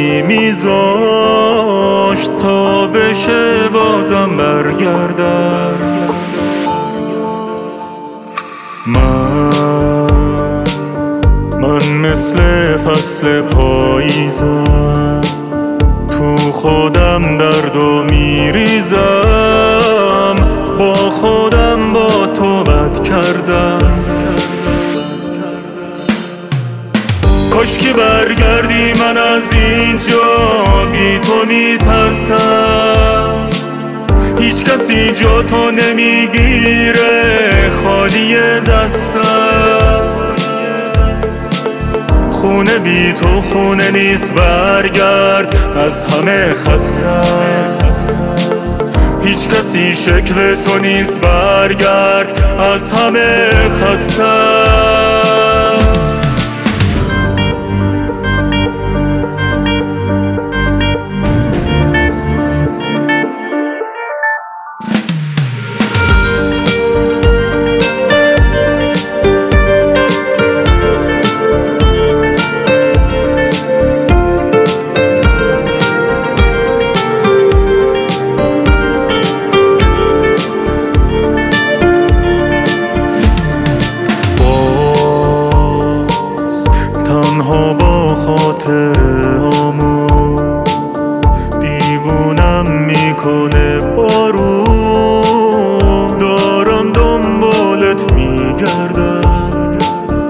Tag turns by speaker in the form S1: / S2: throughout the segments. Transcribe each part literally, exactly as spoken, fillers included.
S1: دوری میذاشت تا بشه بازم برگردم. من من مثل فصل پاییزم، تو خودم دردو میریزم، با خودم با تو بد کردم. کاشکی برگردی من از اینجا بی تو میترسم، هیچ کسی جا تو نمیگیره خالی دستم. خونه بی تو خونه نیست برگرد، از همه خستم. هیچ کسی شکل تو نیست برگرد، از همه خستم. تنها با خاطرهامون دیوونم میکنه بارون، دارم دنبالت میگردم.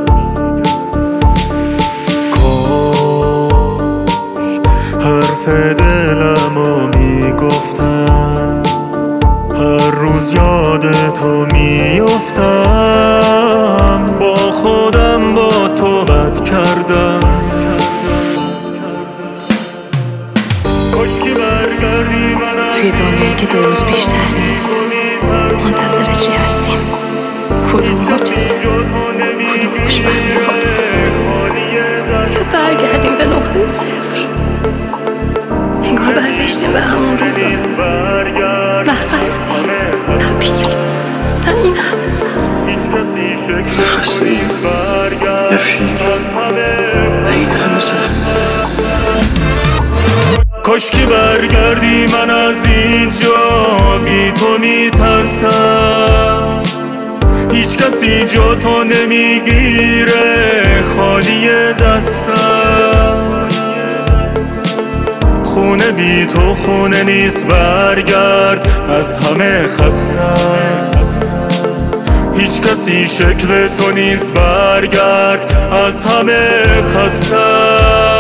S1: کاش حرف دلمو میگفتم، هر روز یاد تو میافتم، با خودم با تو بد کردم.
S2: توی دنیایی که دو روز بیشتر نیست، منتظر چی هستیم؟ کدوم معجزه؟ کدوم خوشبختی قاطعت؟ بیا برگردیم به نقطه صفر. انگار برگشتیم به همون روزا، نه خسته، نه پیر، نه این همه زخم.
S3: نه خسته ایم، نه پیر، نه این همه زخم.
S1: کاشکی برگردی من از اینجا بی تو میترسم، هیچ کسی جا تو نمیگیره خالی دستم. خونه بی تو خونه نیست برگرد، از همه خستم. هیچ کسی شکل تو نیست برگرد، از همه خستم.